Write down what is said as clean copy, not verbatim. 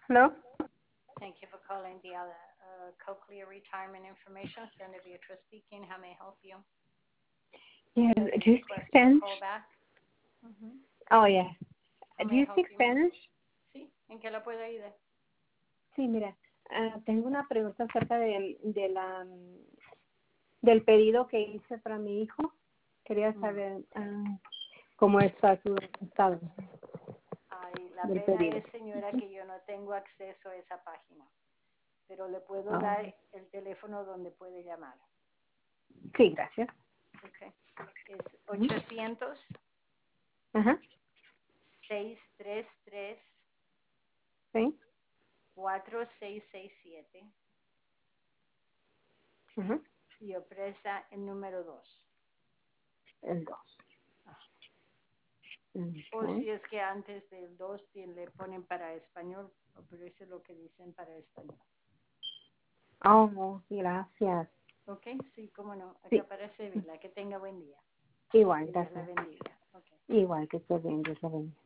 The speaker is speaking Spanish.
Hello? Thank you for calling the Cochlear Retirement Information. Sandra Beatriz speaking. How may I help you? Yes, You had a do you speak request for Spanish? callback. Ujú. Oh, yeah. How Do may I you help speak you, ma'am? Spanish? Sí, ¿en qué la puedo ayudar? Sí, mira, tengo una pregunta acerca del pedido que hice para mi hijo. Quería Mm. saber cómo está su estado Ay, la del pena pedido. es, señora, que yo no tengo acceso a esa página, pero le puedo Oh, dar el teléfono donde puede llamar. sí, gracias. Okay. Es Ujú. 800 Ajá, 633 sí, 4667 ajá, y opresa el número 2. el 2. O Okay. si es que antes del 2 le ponen para español, pero eso es lo que dicen para español. Oh, gracias. ¿Ok? Sí, cómo no. Acá Sí, para servirla. Que tenga buen día. igual, Que Dios la gracias. bendiga. Ok. Igual que esté bien, Dios te bendiga.